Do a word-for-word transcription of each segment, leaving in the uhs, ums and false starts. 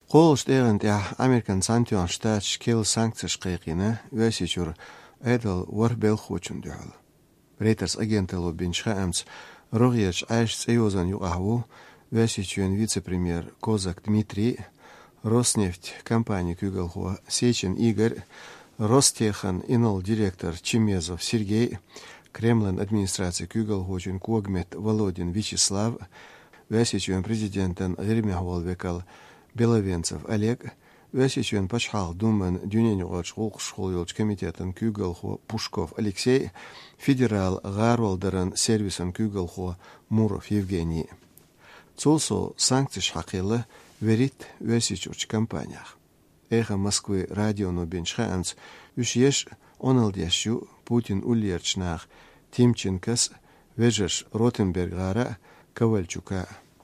Қолыш дегенде Американ Сантион штат шкел санкцияш қиқина весичур эдл варбел хочун дюхал. Рейтерс агентелу бинчха амц рогьяч айш цеюзан юаху весичуен вице-премьер Козак Дмитрий, Роснефть компания Кюгалхуа Сечин Игорь, Ростехан инол директор Чемезов Сергей, Кремлин администрация Кюгалхучин Когмет Володин Вячеслав, весичуен президентен Гермяхвал векал Беловенцев Олег, весичуен Пачхал Думан Дюненюгач Холшхолюлч комитетен Кюгалхуа Пушков Алексей, федерал Гарвалдерен сервисен Кюгалхуа Муров Евгений. Цулсо санкции шхакилы верит весичурч компаниях. Эхо Москвы радиону бенчхаанц ушьеш онылдящу Путин ульерчнах Тимченкас вежеш Ротенбергара Ковальчука.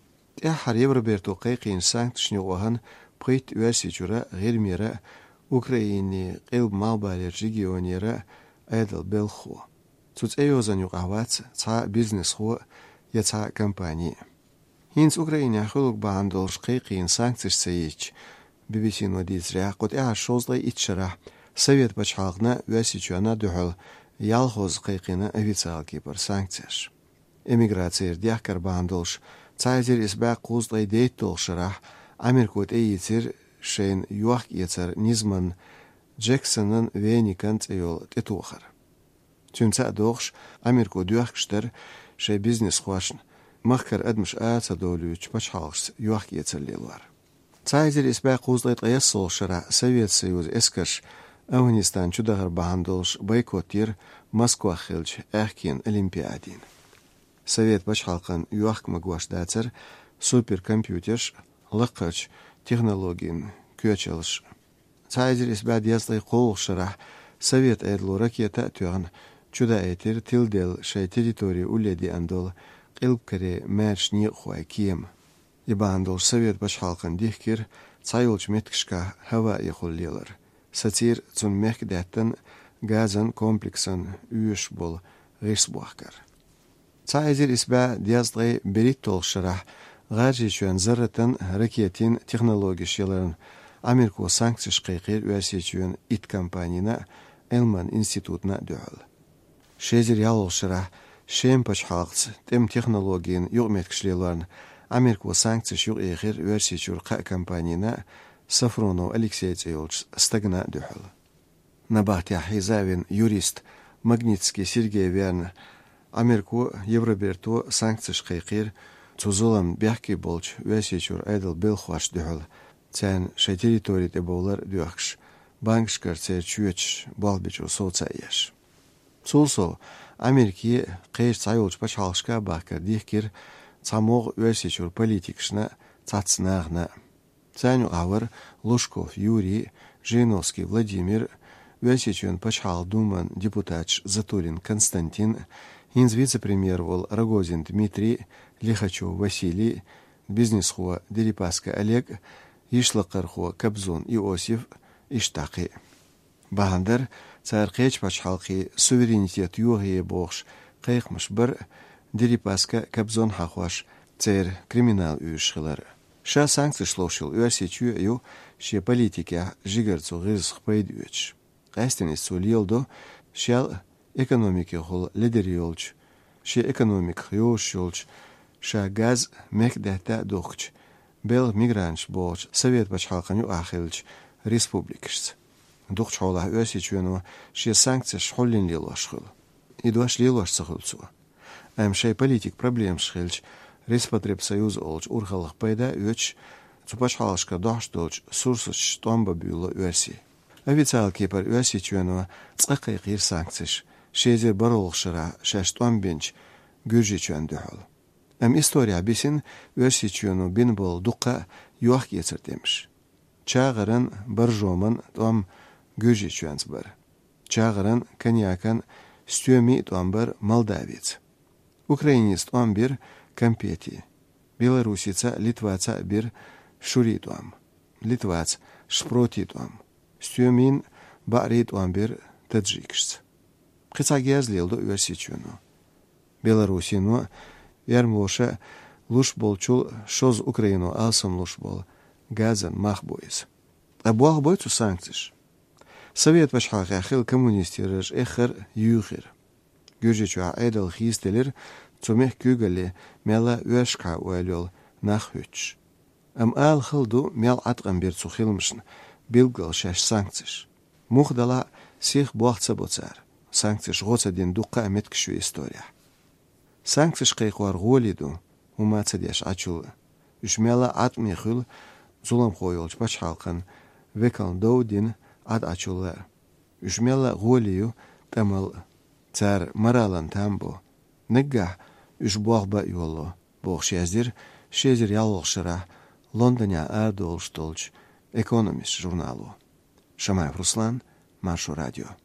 Тяхар Евроберту қайқин санкцияшни оған пойт весичура гермира Украине қилб малбалер регионера айдал белху. Цуц эйозан юқавац ца бизнес ху я ца компании. Хинц Украине хулук бандолш қайқин санкцияш саич би би си нодизря қот я шозлай итшара Совет бачхалгна весичуана духал ялхоз қайқина официалки пар санкцияш. Эмиграция дяхкар бандолш Цайзер избак кузлай дейттолшарах Америкот эйцер шейн юах ецер низман Джексонын веникант эйол тетухар. Тюнца дохш Америко дюахкштер шей бизнес хуашн махкар адмш аца долюч пачхалш юах ецер лилвар. Цайзер избак кузлай таяссолшара Совет Союз эскаш Афганистан чудагар бандолш бойкотир Москва хилч эхкин Олимпиадин. Совет бачхалкан юахк магуаш дацер суперкомпьютерш лакач технологин көчелш. Цайзер избад яслай қолшара Совет эдлу ракета тюган чуда этер тилдел шей территории уледи андол қилбкаре мэршни хуай кием. Иба андол Совет бачхалкан дихкир цайулч меткшка хава ехуллилар. Сатир цун мехкдеттен газан комплексан үйш бол рейсбуахкар. Цайзер изба диаздрей берит толшарах ғаржичуан зырытын ракетин технологишеларын Америку санкцияш қайқир уәсечуан ит компанияна Элман институтна дұғыл. Шезер ялолшарах шем пачхалқц тем технологиин юғметкшлеларын Америку санкцияш юқ еғир уәсечур қа компанияна Сафронов Алексей Цейлч стагна дұғыл. Набахтя Хизавин юрист Магнитский Сергей Верн Америку Евроберту санкцияш қайқир цузулам бяхки болч весечур айдал белхуаш дұғыл. Цән шай территории деболар дұғықш. Банкшкар цәр чуеч балбечу соца еш. Цулсо Америки қайш цайулч пачалшка бақкар дихкир цамоғ весечур политикшна цацнағна. Цәню авар Лужков Юрий, Жириновский Владимир, весечуан пачал думан депутатч Затулин Константин, Инз вице-премьер вол Рогозин Дмитрий, Лихачев Василий, бизнесхуа Дерипаска Олег, Ишлақархуа Кобзон Иосиф, Иштақи. Бахандар цар қеч пачхалқи суверенитет юғие боғш қайқмыш бір Дерипаска Кобзон хахуаш цер криминал үйшғылар. Ша санкция шлошил уәсечу ю ше политика жигарцу ғырсық пайдуеч. Қайстенес сулилдо шал экономики хол лидер йолч, ше экономик йолч йолч, ша газ мекдата дохч, бел мигранч болч, совет бачхалқаню ахилч, республикшц. Дохч хола уәсечуену ше санкция шхоллин лилошхыл. Идуаш лилошсахылцу. Әм шай политик проблем шхилч, Респотребсоюз олч урхалық пайда өч, цупачхалышка дохштолч сурсыч томба бюло уәси. Официал кепар уәси чуенуа цқақай қир санкцияш, шезер баролықшыра шаш томбенч гүржи чуен дұхыл. Әм история бесін уәси чуену бин бол дұққа юақ кесір деміш. Чағырын бір жомын том гүржи чуенс бір. Чағырын коньякан стюми том бір молдавец. Украинист том бір Компети. Белорусица, Литваца бир шуритуам. Литвац шпротитуам. Стюмин баритуам бир таджикшц. Қицагияз лелду уәсичуну. Белорусину ярмоша луш болчул шоз Украину алсам луш бол. газан махбойз. Абуах бойцу санкциш. Совет башхақ яхил коммунистирыш эхер юхир. Гюжичуа эдал хистелер цумех кюгали мела уэшка уэлёл нахвич. Ам ал хылду мел атган бер цухилмшн билгал шаш санкциш. Мухдала сих буахца боцар. Санкциш гоца дин дуққа аметкшу история. Санкциш қиқвар голиду умацадяш ачул. Ушмела атмихул зулам хойолч башхалқан векал доудин ад ачулар. Ушмела голию тамал цар маралан тамбо. Нигга уш буахба юоло. Буах шезир, шезир ялолшыра Лондоня ардолштолч экономист журналу. Шамаев Руслан, Маршу радио.